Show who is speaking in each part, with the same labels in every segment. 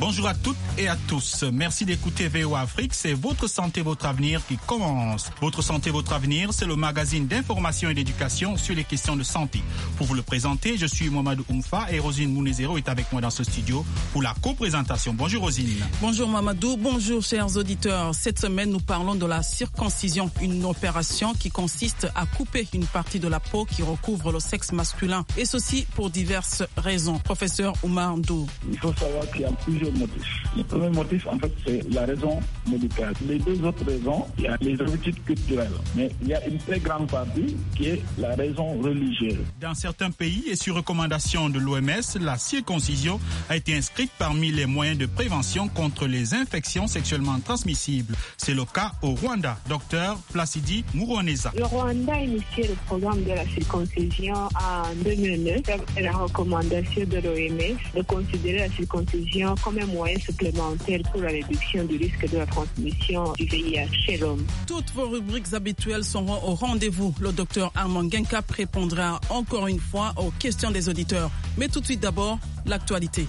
Speaker 1: Bonjour à toutes et à tous. Merci d'écouter VOA Afrique. C'est Votre Santé, Votre Avenir qui commence. Votre Santé, Votre Avenir, c'est le magazine d'information et d'éducation sur les questions de santé. Pour vous le présenter, je suis Mohamedou Oumfa et Rosine Mounezero est avec moi dans ce studio pour la co-présentation. Bonjour Rosine.
Speaker 2: Bonjour Mamadou, bonjour chers auditeurs. Cette semaine, nous parlons de la circoncision, une opération qui consiste à couper une partie de la peau qui recouvre le sexe masculin. Et ceci pour diverses raisons. Professeur Oumar Ndou.
Speaker 3: Il faut savoir qu'il y a plusieurs motifs. Le premier motif, en fait, c'est la raison médicale. Les deux autres raisons, il y a les habitudes culturelles. Mais il y a une très grande partie qui est la raison religieuse.
Speaker 1: Dans certains pays et sur recommandation de l'OMS, la circoncision a été inscrite parmi les moyens de prévention contre les infections sexuellement transmissibles. C'est le cas au Rwanda. Docteur Placidi Mouroneza.
Speaker 4: Le Rwanda a initié le programme de la circoncision en 2009. C'est la recommandation de l'OMS de considérer la circoncision comme un moyen supplémentaire pour la réduction du risque de la transmission du VIH chez l'homme.
Speaker 2: Toutes vos rubriques habituelles seront au rendez-vous. Le docteur Armand Genkap répondra encore une fois aux questions des auditeurs. Mais tout de suite d'abord, l'actualité.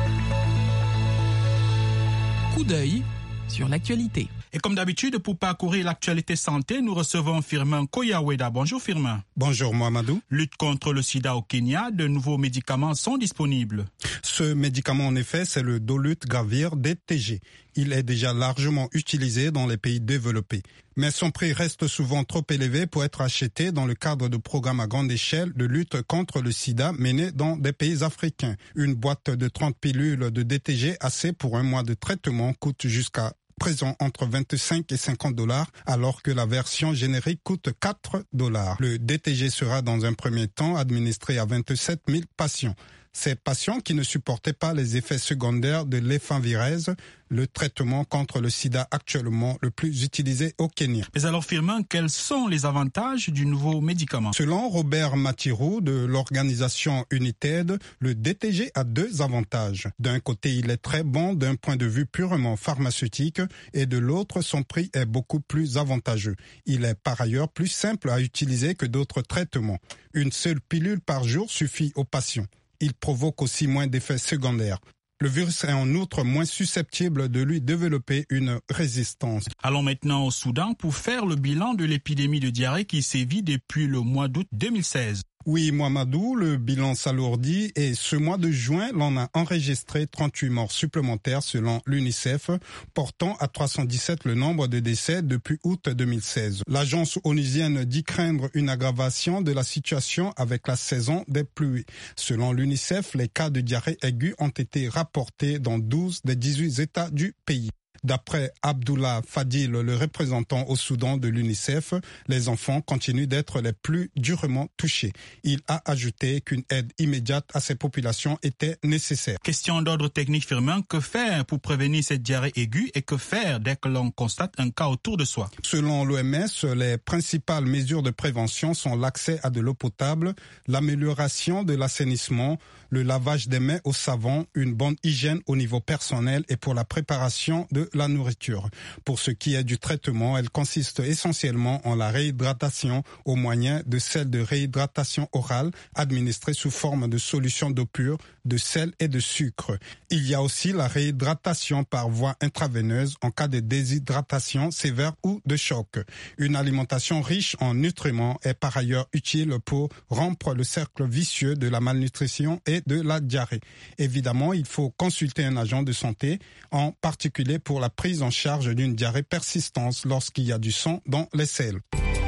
Speaker 5: Coup d'œil sur l'actualité.
Speaker 1: Et comme d'habitude, pour parcourir l'actualité santé, nous recevons Firmin Koyaweda. Bonjour Firmin.
Speaker 6: Bonjour Mohamedou.
Speaker 1: Lutte contre le sida au Kenya, de nouveaux médicaments sont disponibles.
Speaker 6: Ce médicament en effet, c'est le Dolutegravir DTG. Il est déjà largement utilisé dans les pays développés. Mais son prix reste souvent trop élevé pour être acheté dans le cadre de programmes à grande échelle de lutte contre le sida menés dans des pays africains. Une boîte de 30 pilules de DTG assez pour un mois de traitement coûte jusqu'à présent entre 25 et 50 $, alors que la version générique coûte 4 $. Le DTG sera dans un premier temps administré à 27 000 patients. Ces patients qui ne supportaient pas les effets secondaires de l'éphavirèse, le traitement contre le sida actuellement le plus utilisé au Kenya.
Speaker 1: Mais alors Firmin, quels sont les avantages du nouveau médicament?
Speaker 6: Selon Robert Matirou de l'organisation United, le DTG a deux avantages. D'un côté, il est très bon d'un point de vue purement pharmaceutique et de l'autre, son prix est beaucoup plus avantageux. Il est par ailleurs plus simple à utiliser que d'autres traitements. Une seule pilule par jour suffit aux patients. Il provoque aussi moins d'effets secondaires. Le virus est en outre moins susceptible de lui développer une résistance.
Speaker 1: Allons maintenant au Soudan pour faire le bilan de l'épidémie de diarrhée qui sévit depuis le mois d'août 2016.
Speaker 6: Oui, Mohamedou, le bilan s'alourdit et ce mois de juin, l'on a enregistré 38 morts supplémentaires selon l'UNICEF, portant à 317 le nombre de décès depuis août 2016. L'agence onusienne dit craindre une aggravation de la situation avec la saison des pluies. Selon l'UNICEF, les cas de diarrhée aiguë ont été rapportés dans 12 des 18 États du pays. D'après Abdullah Fadil, le représentant au Soudan de l'UNICEF, les enfants continuent d'être les plus durement touchés. Il a ajouté qu'une aide immédiate à ces populations était nécessaire.
Speaker 1: Question d'ordre technique, Firmin, que faire pour prévenir cette diarrhée aiguë et que faire dès que l'on constate un cas autour de soi?
Speaker 6: Selon l'OMS, les principales mesures de prévention sont l'accès à de l'eau potable, l'amélioration de l'assainissement, le lavage des mains au savon, une bonne hygiène au niveau personnel et pour la préparation de la nourriture. Pour ce qui est du traitement, elle consiste essentiellement en la réhydratation au moyen de celle de réhydratation orale administrée sous forme de solution d'eau pure, de sel et de sucre. Il y a aussi la réhydratation par voie intraveineuse en cas de déshydratation sévère ou de choc. Une alimentation riche en nutriments est par ailleurs utile pour rompre le cercle vicieux de la malnutrition et de la diarrhée. Évidemment, il faut consulter un agent de santé, en particulier pour la prise en charge d'une diarrhée persistante lorsqu'il y a du sang dans les selles.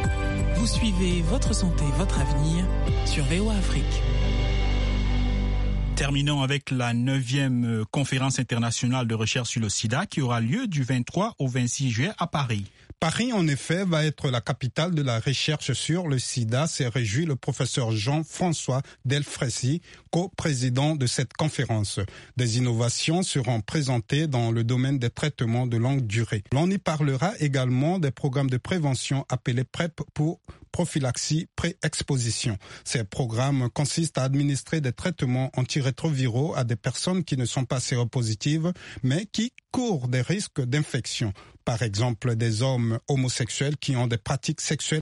Speaker 5: Vous suivez Votre Santé, Votre Avenir sur VOA Afrique.
Speaker 1: Terminons avec la 9e conférence internationale de recherche sur le sida qui aura lieu du 23 au 26 juillet à Paris.
Speaker 6: Paris, en effet, va être la capitale de la recherche sur le sida, s'est réjoui le professeur Jean-François Delfraissy, co-président de cette conférence. Des innovations seront présentées dans le domaine des traitements de longue durée. L'on y parlera également des programmes de prévention appelés PrEP pour prophylaxie pré-exposition. Ces programmes consistent à administrer des traitements antirétroviraux à des personnes qui ne sont pas séropositives, mais qui courent des risques d'infection. Par exemple, des hommes homosexuels qui ont des pratiques sexuelles